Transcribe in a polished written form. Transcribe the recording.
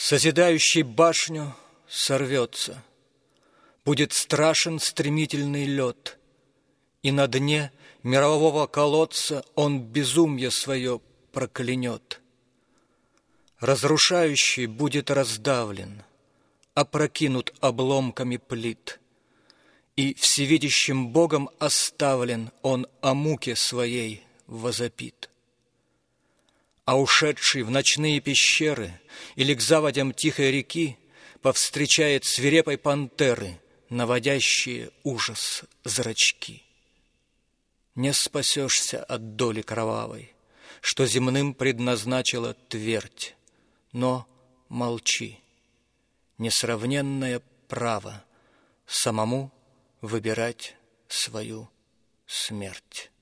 Созидающий башню сорвется, будет страшен стремительный лед, и на дне мирового колодца он безумье свое проклянет. Разрушающий будет раздавлен, опрокинут обломками плит, и всевидящим Богом оставлен он о муке своей возопит. А ушедший в ночные пещеры или к заводям тихой реки повстречает свирепой пантеры, наводящие ужас зрачки. Не спасешься от доли кровавой, что земным предназначила твердь, но молчи. Несравненное право самому выбирать свою смерть.